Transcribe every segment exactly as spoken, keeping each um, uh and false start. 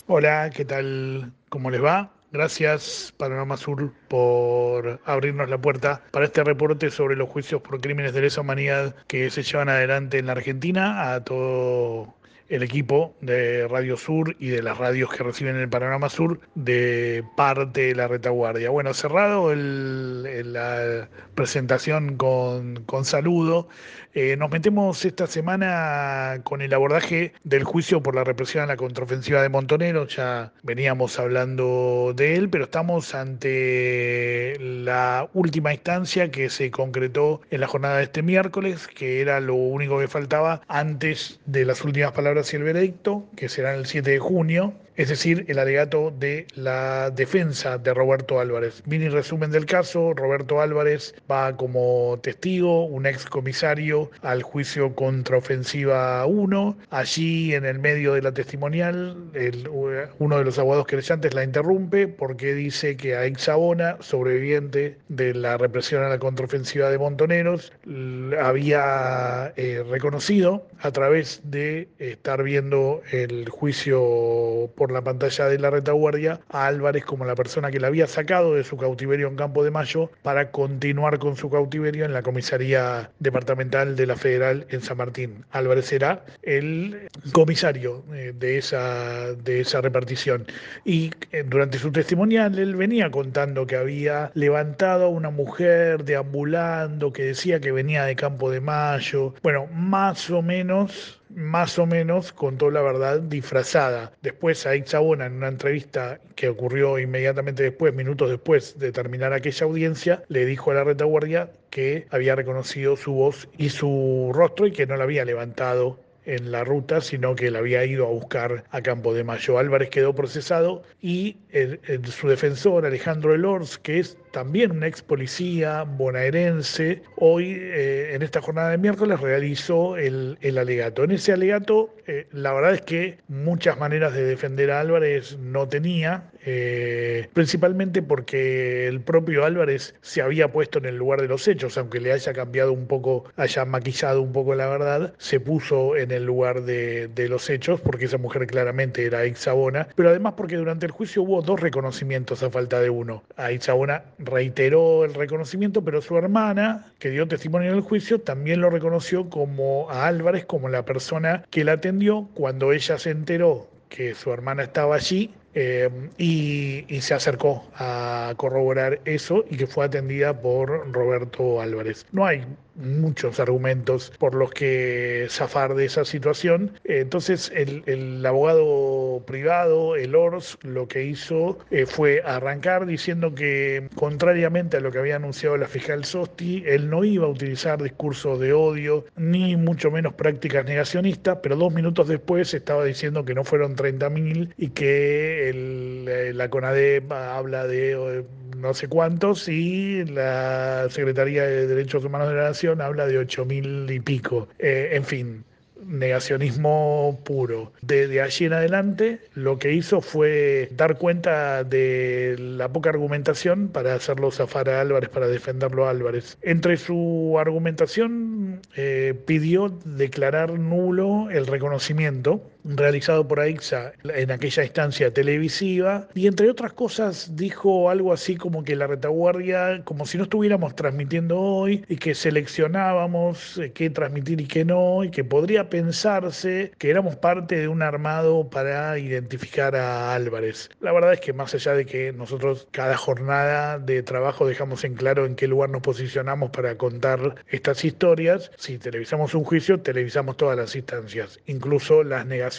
Hola, ¿qué tal? ¿Cómo les va? Gracias, Panorama Sur, por abrirnos la puerta para este reporte sobre los juicios por crímenes de lesa humanidad que se llevan adelante en la Argentina. A todo el equipo de Radio Sur y de las radios que reciben el Panorama Sur de parte de la retaguardia. Bueno, cerrado el- el- la presentación con, con saludo, eh, nos metemos esta semana con el abordaje del juicio por la represión a la contraofensiva de Montoneros. Ya veníamos hablando de él, pero estamos ante la última instancia que se concretó en la jornada de este miércoles, que era lo único que faltaba antes de las últimas palabras y el veredicto, que será el siete de junio. Es decir, el alegato de la defensa de Roberto Álvarez. Mini resumen del caso: Roberto Álvarez va como testigo, un ex comisario, al juicio contra Ofensiva uno. Allí, en el medio de la testimonial, el- uno de los abogados querellantes la interrumpe porque dice que a Sabona, sobreviviente de la represión a la contraofensiva de Montoneros, l- había eh, reconocido, a través de estar viendo el juicio por la pantalla de la retaguardia, a Álvarez como la persona que la había sacado de su cautiverio en Campo de Mayo para continuar con su cautiverio en la comisaría departamental de la Federal en San Martín. Álvarez era el comisario eh, de esa, de esa repartición. Y eh, durante su testimonial él venía contando que había levantado a una mujer deambulando, que decía que venía de Campo de Mayo. Bueno, más o menos, más o menos contó la verdad disfrazada. Después a Sabona, en una entrevista que ocurrió inmediatamente después, minutos después de terminar aquella audiencia, le dijo a la retaguardia que había reconocido su voz y su rostro y que no la había levantado en la ruta, sino que la había ido a buscar a Campo de Mayo. Álvarez quedó procesado y el, el, su defensor, Alejandro Elorz, que es también un ex policía bonaerense, hoy eh, en esta jornada de miércoles realizó el, el alegato. En ese alegato, eh, la verdad es que muchas maneras de defender a Álvarez no tenía, eh, principalmente porque el propio Álvarez se había puesto en el lugar de los hechos, aunque le haya cambiado un poco, haya maquillado un poco la verdad, se puso en el lugar de, de los hechos, porque esa mujer claramente era Sabona, pero además porque durante el juicio hubo dos reconocimientos a falta de uno. A Sabona reiteró el reconocimiento, pero su hermana, que dio testimonio en el juicio, también lo reconoció como a Álvarez como la persona que la atendió cuando ella se enteró que su hermana estaba allí, eh, y, y se acercó a corroborar eso y que fue atendida por Roberto Álvarez. No hay muchos argumentos por los que zafar de esa situación. Eh, Entonces el, el abogado privado, el Ors, lo que hizo eh, fue arrancar diciendo que, contrariamente a lo que había anunciado la fiscal Sosti, él no iba a utilizar discursos de odio ni mucho menos prácticas negacionistas, pero dos minutos después estaba diciendo que no fueron treinta mil y que el, eh, la CONADEP habla de eh, no sé cuántos, y la Secretaría de Derechos Humanos de la Nación habla de ocho mil y pico. Eh, en fin, negacionismo puro. Desde allí en adelante, lo que hizo fue dar cuenta de la poca argumentación para hacerlo zafar a Álvarez, para defenderlo a Álvarez. Entre su argumentación, eh, pidió declarar nulo el reconocimiento realizado por AIXA en aquella instancia televisiva, y entre otras cosas dijo algo así como que la retaguardia, como si no estuviéramos transmitiendo hoy y que seleccionábamos eh, qué transmitir y qué no, y que podría pensarse que éramos parte de un armado para identificar a Álvarez. La verdad es que, más allá de que nosotros cada jornada de trabajo dejamos en claro en qué lugar nos posicionamos para contar estas historias, si televisamos un juicio, televisamos todas las instancias, incluso las negaciones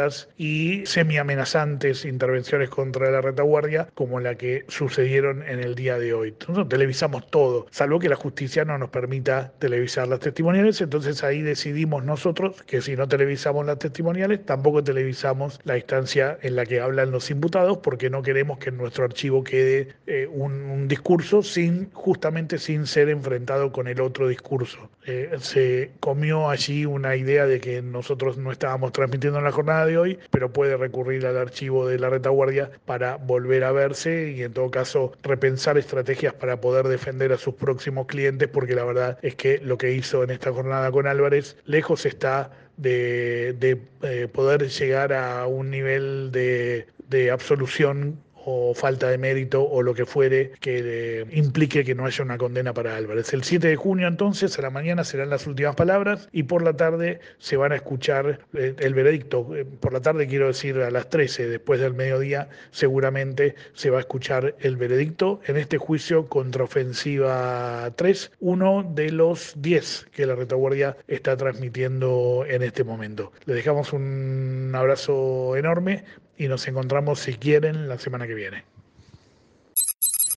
y semi-amenazantes intervenciones contra la retaguardia, como la que sucedieron en el día de hoy. Nosotros televisamos todo, salvo que la justicia no nos permita televisar las testimoniales. Entonces ahí decidimos nosotros que si no televisamos las testimoniales, tampoco televisamos la instancia en la que hablan los imputados, porque no queremos que en nuestro archivo quede eh, un, un discurso sin, justamente sin ser enfrentado con el otro discurso. Eh, se comió allí una idea de que nosotros no estábamos transmitiendo en la jornada de hoy, pero puede recurrir al archivo de la retaguardia para volver a verse y, en todo caso, repensar estrategias para poder defender a sus próximos clientes, porque la verdad es que lo que hizo en esta jornada con Álvarez lejos está de, de eh, poder llegar a un nivel de, de absolución o falta de mérito o lo que fuere que eh, implique que no haya una condena para Álvarez. El siete de junio entonces, a la mañana serán las últimas palabras y por la tarde se van a escuchar eh, el veredicto. Eh, por la tarde quiero decir a las trece, después del mediodía, seguramente se va a escuchar el veredicto en este juicio contraofensiva tres, uno de los diez que la retaguardia está transmitiendo en este momento. Les dejamos un abrazo enorme y nos encontramos, si quieren, la semana que viene.